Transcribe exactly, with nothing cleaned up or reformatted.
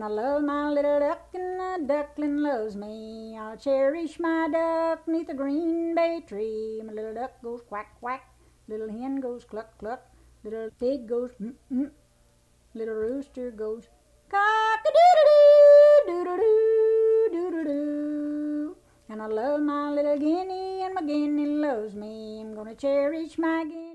I love my little duck and the duckling loves me. I'll cherish my duck 'neath a green bay tree. My little duck goes quack, quack. Little hen goes cluck, cluck. Little pig goes mm, mm. Little rooster goes cock-a-doodle-doo, doodle-doo, doodle-doo. And I love my little guinea, and my guinea loves me. I'm gonna cherish my guinea.